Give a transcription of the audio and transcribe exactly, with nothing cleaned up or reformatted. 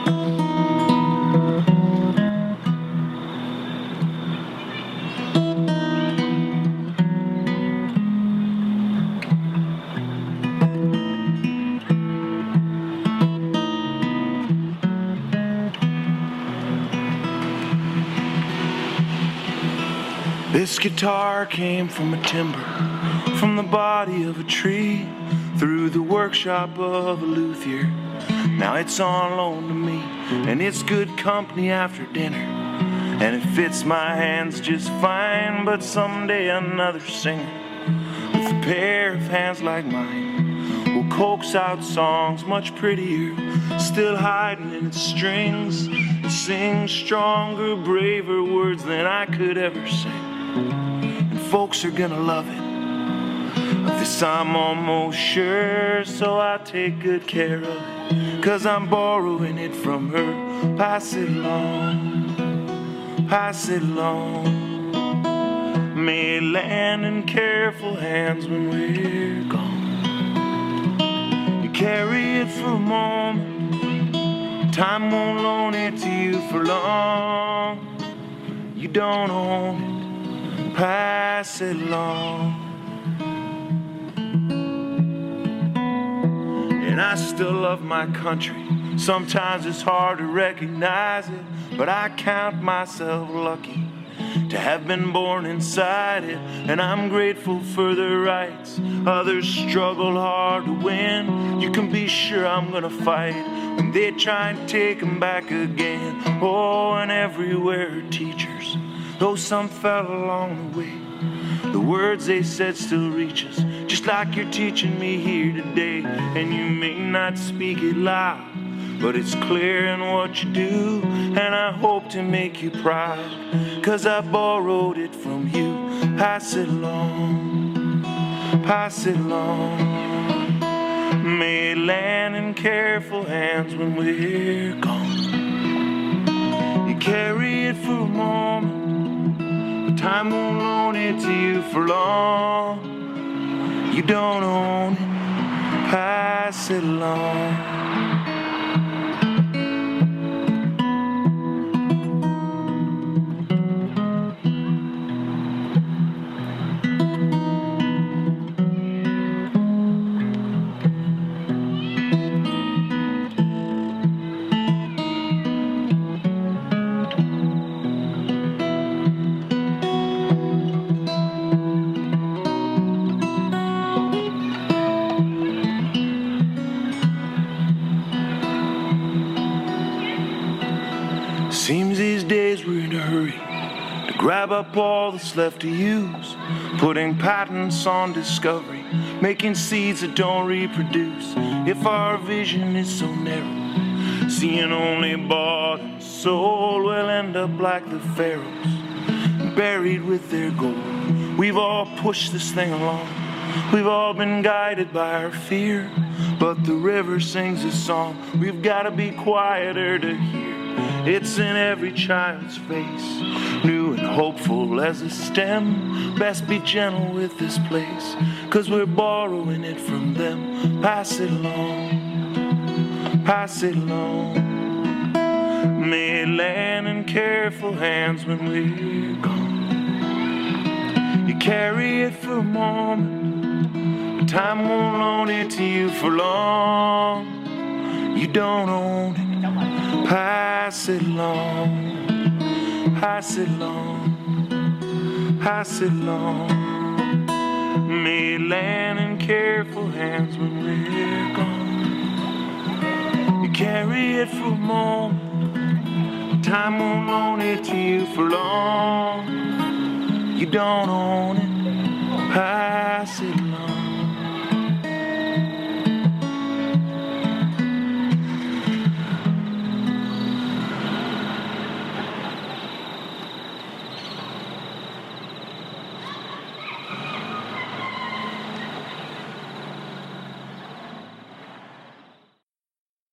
This guitar came from a timber, from the body of a tree, through the workshop of a luthier. Now it's on loan to me, and it's good company after dinner, and it fits my hands just fine. But someday another singer with a pair of hands like mine will coax out songs much prettier, still hiding in its strings, and sing stronger, braver words than I could ever sing. And folks are gonna love it, of this I'm almost sure, so I take good care of it, 'cause I'm borrowing it from her. Pass it along, pass it along. May it land in careful hands when we're gone. You carry it for a moment, time won't loan it to you for long. You don't own it, pass it along. And I still love my country. Sometimes it's hard to recognize it, but I count myself lucky to have been born inside it. And I'm grateful for the rights others struggle hard to win. You can be sure I'm gonna fight when they try and take them back again. Oh, and everywhere are teachers, though some fell along the way. The words they said still reach us, just like you're teaching me here today. And you may not speak it loud, but it's clear in what you do, and I hope to make you proud, 'cause I borrowed it from you. Pass it along, pass it along. May it land in careful hands when we're gone. You carry it for a moment, time won't loan it to you for long. You don't own it, pass it along. Seems these days we're in a hurry to grab up all that's left to use, putting patents on discovery, making seeds that don't reproduce. If our vision is so narrow, seeing only bought and sold, we'll end up like the pharaohs, buried with their gold. We've all pushed this thing along, we've all been guided by our fear, but the river sings a song we've got to be quieter to hear. It's in every child's face, new and hopeful as a stem. Best be gentle with this place, 'cause we're borrowing it from them. Pass it along, pass it along. May it land in careful hands when we're gone. You carry it for a moment, but time won't loan it to you for long. You don't own it, pass it along, pass it along, pass it along. May it land in careful hands when we're gone. You carry it for a moment, time won't loan it to you for long. You don't own it, pass it along.